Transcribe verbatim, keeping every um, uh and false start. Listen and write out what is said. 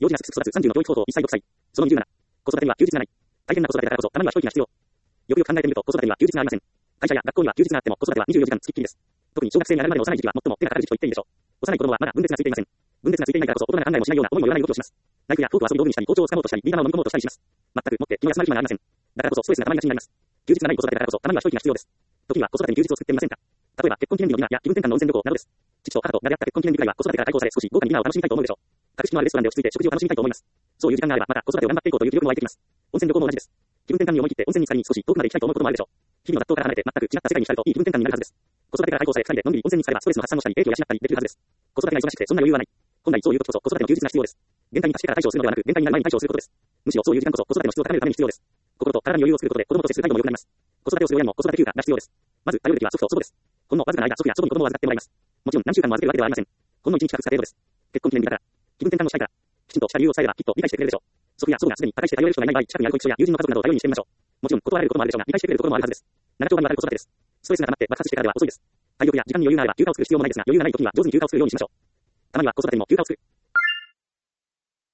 幼児がすくすく育つさんじゅうの教育方法いっさいろくさい。そのにじゅうなな。子育てには休日がない。大変な子育てだからこそ、たまには一息が必要。よくよく考えてみると、子育てには休日がありません。会社や学校には休日があっても、子育てはにじゅうよじかんつきっきりです。特に小学生になるまでの幼い時期は最も手がかかる時期と言っていいでしょう。幼い子供はまだ分別がついていません。分別がついていないからこそ、大人が考えもしないような思いもよらない動きをします。ナイフやフォークを遊び道具にしたり、包丁を掴もうとしたり、右側を飲み込もうとしたりします。全くもって気が休まる暇がありません。だからこそストレスが溜まりがちになります。休日がない子育てだからこそ、たまには一息が必要です。時には子育てに休日を作ってみませんか。例えば結婚記念日のディナーや気分転換の温泉旅行などです。父と母と名であった結婚記念日会は子育てから解放され、少し豪華にディナーを楽しみたいと思うでしょう。格式のあるレストランで落ち着いて食事を楽しみたいと思います。そういう時間があれば、また子育てを頑張っていこうという気力も湧いてきます。温泉旅行も同じです。気分転換に思い切って温泉に浸かりに少し遠くまで行きたいと思うこともあるでしょう。日々の雑踏から離れて全く違った世界に浸るといい気分転換になるはずです。子育てから解放され、二人でのんびり温泉に浸かればストレスの発散をしたり、英気を養ったりできるはずです。子育てが忙しくてそんな余裕はない。本来そういう時こそ子育ての休日が必要です。限界に達してから対処するのではなく、限界になる前に対処することです。むしろそういう時間こそ子育ての質を高めるために必要です。心と体に余裕を作ることで子供と接する態度も良くなります。子育てをする親にも子育て休暇が必要です。まず頼るべきは祖父と祖母です。ほんのわずかな間、祖父や祖母に子供を預かってもらいます。もちろん何週間も預けるわけではありません。ほんの一日かふつか程度です。結婚記念日だから、気分転換をしたいから、きちんとした理由を伝えればきっと理解してくれるでしょう。祖父や祖母がすでに破壊して頼れる人がいない場合、近くにある保育所や友人の家族などを頼りにしてみましょう。もちろん断られることもあるでしょうが、理解してくれることもあるはずです。長丁場にわたる子育てです。ストレスが溜まって爆発してからでは遅いです。体力や時間に余裕があれば休暇を作る必要もないですが、余裕がない時には上手に休暇を作るようにしましょう。たまには子育てにも休暇を作る。